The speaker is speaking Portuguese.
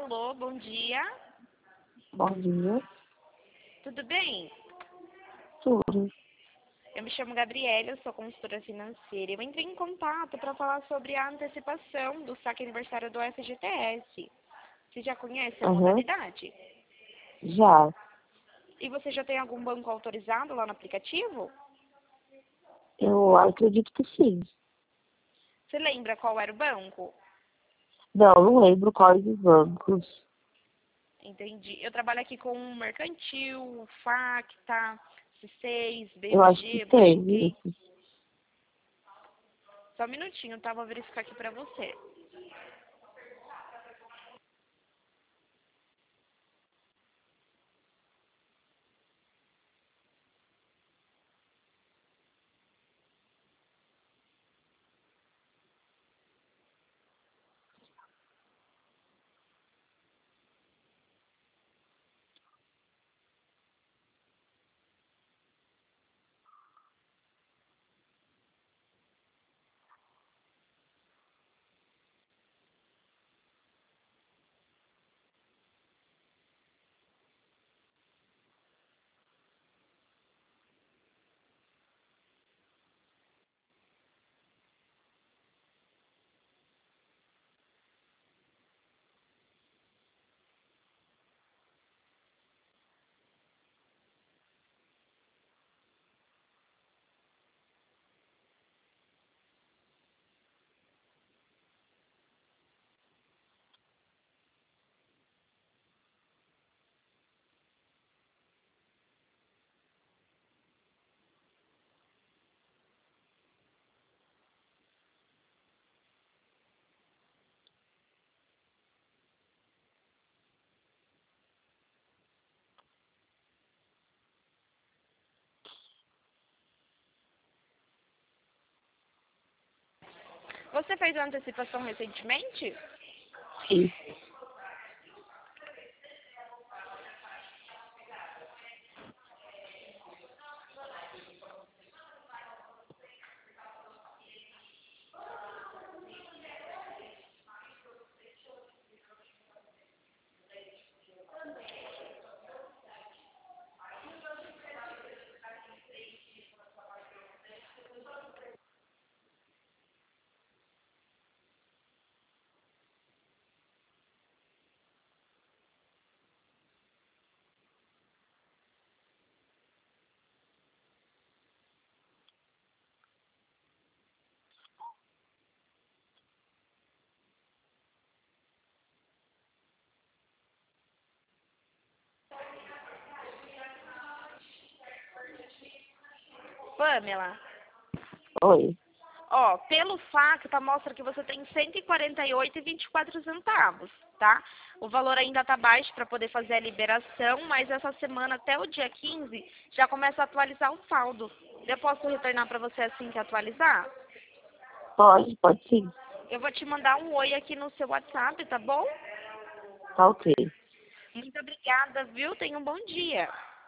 Alô, bom dia. Bom dia. Tudo bem? Tudo. Eu me chamo Gabriela, eu sou consultora financeira. Eu entrei em contato para falar sobre a antecipação do saque aniversário do FGTS. Você já conhece a Aham. modalidade? Já. E você já tem algum banco autorizado lá no aplicativo? Eu acredito que sim. Você lembra qual era o banco? Não lembro quais os bancos. Entendi. Eu trabalho aqui com o Mercantil, Facta, C6, Eu acho que BMG, tem. Brasil. Só um minutinho, tá? Vou verificar aqui para você. Você fez a antecipação recentemente? Sim. Pamela, Oi. ó, pelo Facta mostra que você tem 148,24 centavos, tá? O valor ainda tá baixo para poder fazer a liberação, mas essa semana até o dia 15 já começa a atualizar o saldo. Eu posso retornar para você assim que atualizar? Pode sim. Eu vou te mandar um oi aqui no seu WhatsApp, tá bom? Tá ok. Muito obrigada, viu? Tenha um bom dia.